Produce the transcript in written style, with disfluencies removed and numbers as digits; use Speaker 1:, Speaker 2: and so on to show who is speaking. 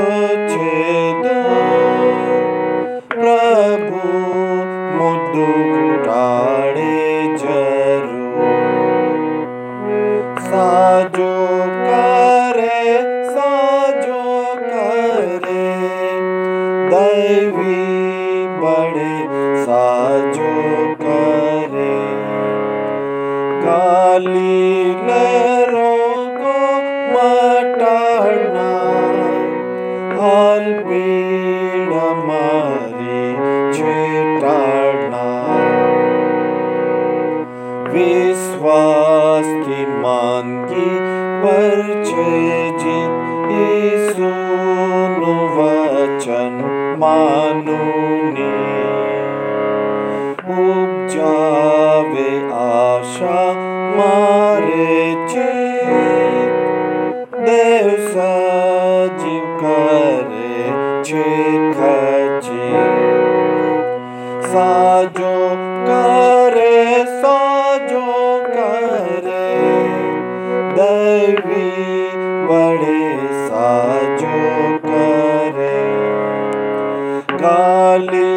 Speaker 1: છે દૂર, પ્રભુ મુદ્દો ટાળે જરૂર. સાજો કરે દૈવી બળે સાજો કરે. ગાલીલે રોગો મટાડનાર, હાલ પીડ મારી છેટાડનાર. વિશ્વાસથી માંગી પર છે જીત, ઈસુનું વચન માનુની. ઉપજાવે આશા મારે ચિત્ત, દેવ સજીવ કરે છે ખચિત. સાજો કરે દૈવી બળે સાજો કરે. ગાલી